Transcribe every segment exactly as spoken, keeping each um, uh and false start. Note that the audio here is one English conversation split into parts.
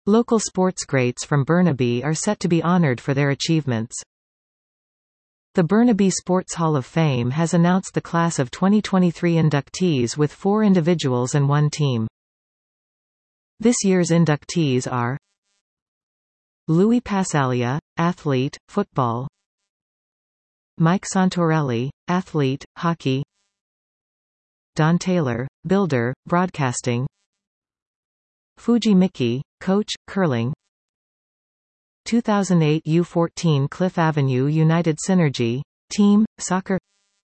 Local sports greats from Burnaby are set to be honored for their achievements. The Burnaby Sports Hall of Fame has announced the class of twenty twenty-three inductees with four individuals and one team. This year's inductees are Louis Passalia, athlete, football; Mike Santorelli, athlete, hockey; Don Taylor, builder, broadcasting; Fuji Miki, coach, curling; two thousand eight U fourteen Cliff Avenue United Synergy, team, soccer;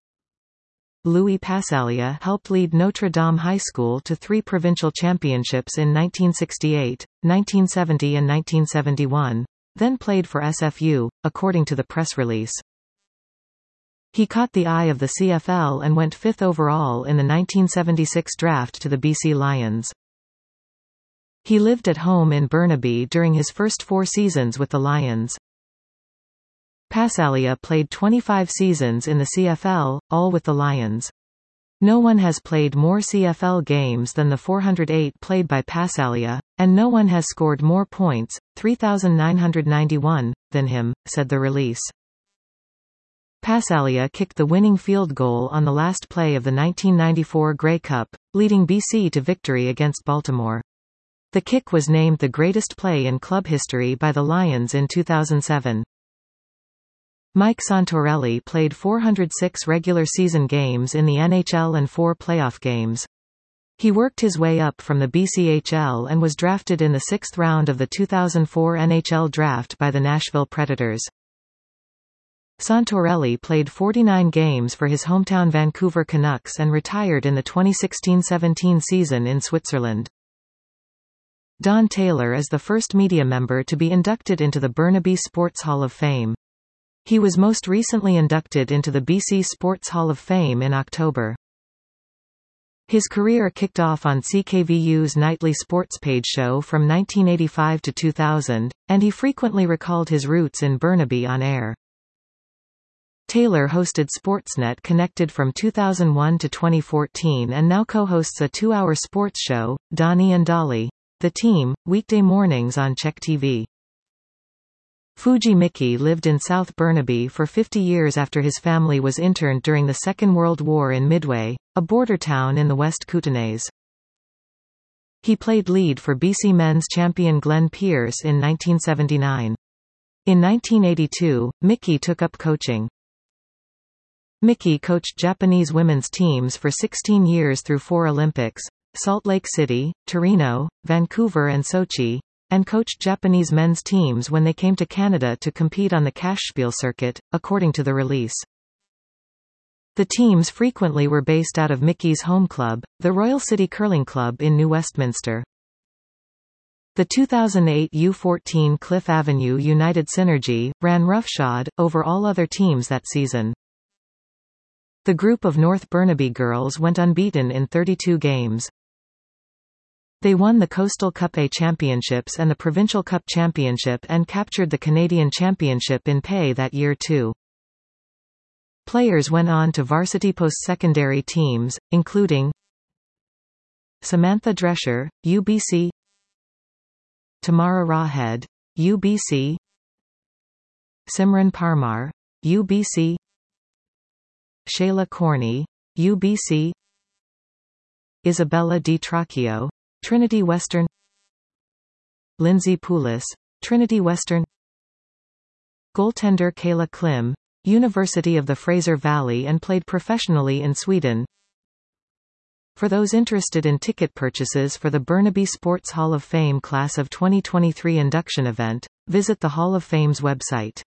Louis Passalia helped lead Notre Dame High School to three provincial championships in nineteen sixty-eight, nineteen seventy and nineteen seventy-one, then played for S F U, according to the press release. He caught the eye of the C F L and went fifth overall in the nineteen seventy-six draft to the B C Lions. He lived at home in Burnaby during his first four seasons with the Lions. Passalia played twenty-five seasons in the C F L, all with the Lions. No one has played more C F L games than the four hundred eight played by Passalia, and no one has scored more points, three thousand nine hundred ninety-one, than him, said the release. Passalia kicked the winning field goal on the last play of the nineteen ninety-four Grey Cup, leading B C to victory against Baltimore. The kick was named the greatest play in club history by the Lions in two thousand seven. Mike Santorelli played four hundred six regular season games in the N H L and four playoff games. He worked his way up from the B C H L and was drafted in the sixth round of the two thousand four N H L draft by the Nashville Predators. Santorelli played forty-nine games for his hometown Vancouver Canucks and retired in the twenty sixteen seventeen season in Switzerland. Don Taylor is the first media member to be inducted into the Burnaby Sports Hall of Fame. He was most recently inducted into the B C Sports Hall of Fame in October. His career kicked off on C K V U's nightly sports page show from nineteen eighty-five to two thousand, and he frequently recalled his roots in Burnaby on air. Taylor hosted Sportsnet Connected from two thousand one to twenty fourteen and now co-hosts a two-hour sports show, Donnie and Dolly, The Team, weekday mornings on Czech T V. Fuji Miki lived in South Burnaby for fifty years after his family was interned during the Second World War in Midway, a border town in the West Kootenays. He played lead for B C men's champion Glenn Pierce in nineteen seventy-nine. In nineteen eighty-two, Miki took up coaching. Miki coached Japanese women's teams for sixteen years through four Olympics, Salt Lake City, Torino, Vancouver and Sochi, and coached Japanese men's teams when they came to Canada to compete on the Kashspiel circuit, according to the release. The teams frequently were based out of Miki's home club, the Royal City Curling Club in New Westminster. The two thousand eight U fourteen Cliff Avenue United Synergy ran roughshod over all other teams that season. The group of North Burnaby girls went unbeaten in thirty-two games. They won the Coastal Cup A Championships and the Provincial Cup Championship and captured the Canadian Championship in pay that year too. Players went on to varsity post-secondary teams, including Samantha Drescher, U B C; Tamara Rawhead, U B C; Simran Parmar, U B C; Shayla Corney, U B C; Isabella Di Tracchio, Trinity Western; Lindsay Poulis, Trinity Western; goaltender Kayla Klim, University of the Fraser Valley and played professionally in Sweden. For those interested in ticket purchases for the Burnaby Sports Hall of Fame Class of twenty twenty-three induction event, visit the Hall of Fame's website.